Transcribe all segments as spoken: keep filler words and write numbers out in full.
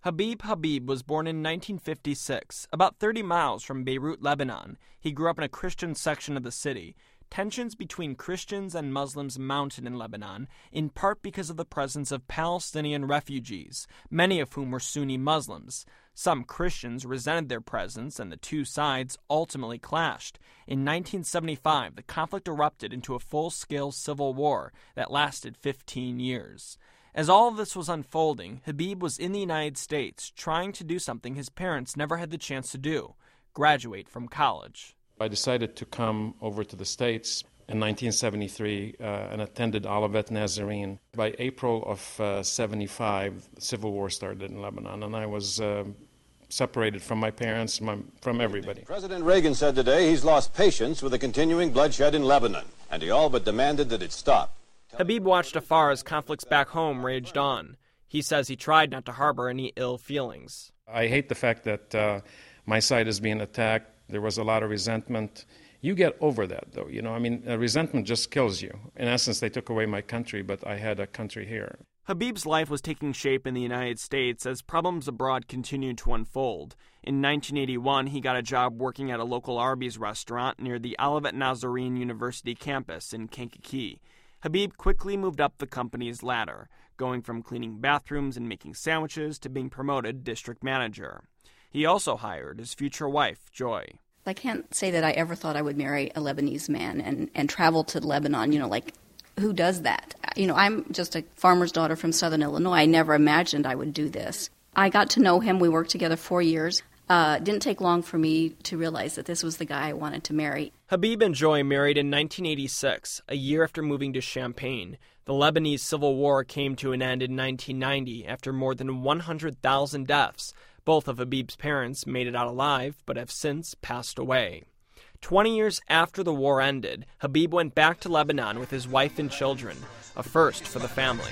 Habib Habib was born in nineteen fifty-six, about thirty miles from Beirut, Lebanon. He grew up in a Christian section of the city. Tensions between Christians and Muslims mounted in Lebanon, in part because of the presence of Palestinian refugees, many of whom were Sunni Muslims. Some Christians resented their presence, and the two sides ultimately clashed. In nineteen seventy-five, the conflict erupted into a full-scale civil war that lasted fifteen years. As all of this was unfolding, Habib was in the United States trying to do something his parents never had the chance to do: graduate from college. I decided to come over to the States in nineteen seventy-three uh, and attended Olivet Nazarene. By April of uh, seventy-five, the civil war started in Lebanon, and I was uh, separated from my parents, my, from everybody. President Reagan said today he's lost patience with the continuing bloodshed in Lebanon, and he all but demanded that it stop. Habib watched afar as conflicts back home raged on. He says he tried not to harbor any ill feelings. I hate the fact that uh, my side is being attacked. There was a lot of resentment. You get over that, though. You know, I mean, uh, resentment just kills you. In essence, they took away my country, but I had a country here. Habib's life was taking shape in the United States as problems abroad continued to unfold. In nineteen eighty-one, he got a job working at a local Arby's restaurant near the Olivet Nazarene University campus in Kankakee. Habib quickly moved up the company's ladder, going from cleaning bathrooms and making sandwiches to being promoted district manager. He also hired his future wife, Joy. I can't say that I ever thought I would marry a Lebanese man and, and travel to Lebanon. You know, like, who does that? You know, I'm just a farmer's daughter from southern Illinois. I never imagined I would do this. I got to know him. We worked together four years. Uh, it didn't take long for me to realize that this was the guy I wanted to marry. Habib and Joy married in nineteen eighty-six, a year after moving to Champaign. The Lebanese Civil War came to an end in nineteen ninety after more than one hundred thousand deaths. Both of Habib's parents made it out alive, but have since passed away. Twenty years after the war ended, Habib went back to Lebanon with his wife and children, a first for the family.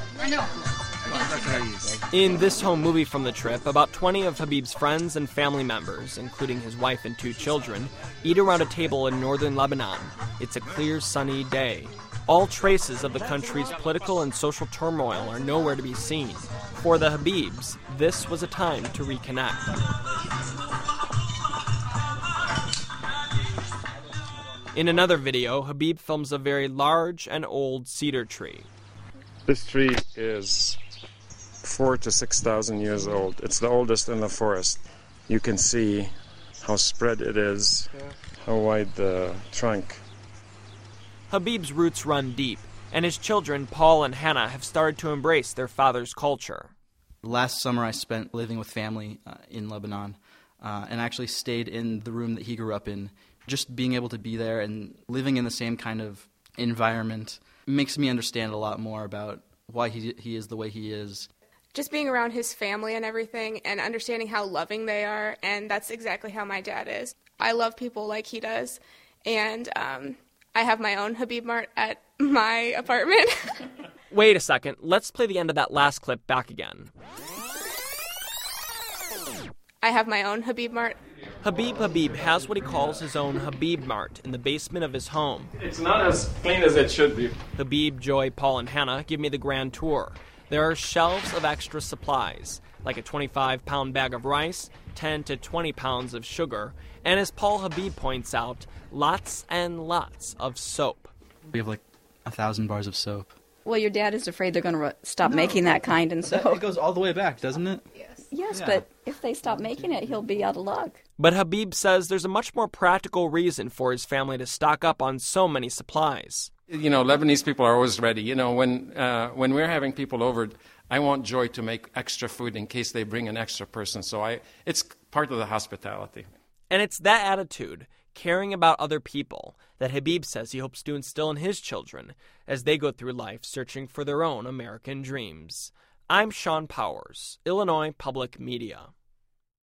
In this home movie from the trip, about twenty of Habib's friends and family members, including his wife and two children, eat around a table in northern Lebanon. It's a clear, sunny day. All traces of the country's political and social turmoil are nowhere to be seen. For the Habibs, this was a time to reconnect. In another video, Habib films a very large and old cedar tree. This tree is four to six thousand years old. It's the oldest in the forest. You can see how spread it is, how wide the trunk. Habib's roots run deep, and his children, Paul and Hannah, have started to embrace their father's culture. Last summer I spent living with family uh, in Lebanon, uh, and actually stayed in the room that he grew up in. Just being able to be there and living in the same kind of environment makes me understand a lot more about why he he is the way he is. Just being around his family and everything and understanding how loving they are, and that's exactly how my dad is. I love people like he does, and um, I have my own Habib Mart at my apartment. Wait a second, let's play the end of that last clip back again. I have my own Habib Mart. Habib Habib has what he calls his own Habib Mart in the basement of his home. It's not as clean as it should be. Habib, Joy, Paul, and Hannah give me the grand tour. There are shelves of extra supplies, like a twenty-five pound bag of rice, ten to twenty pounds of sugar, and as Paul Habib points out, lots and lots of soap. We have like a thousand bars of soap. Well, your dad is afraid they're going to stop No, making that kind, and so... It goes all the way back, doesn't it? Yes, yes Yeah. But if they stop making it, he'll be out of luck. But Habib says there's a much more practical reason for his family to stock up on so many supplies. You know, Lebanese people are always ready. You know, when uh, when we're having people over, I want Joy to make extra food in case they bring an extra person. So I, it's part of the hospitality. And it's that attitude, caring about other people, that Habib says he hopes to instill in his children as they go through life searching for their own American dreams. I'm Sean Powers, Illinois Public Media.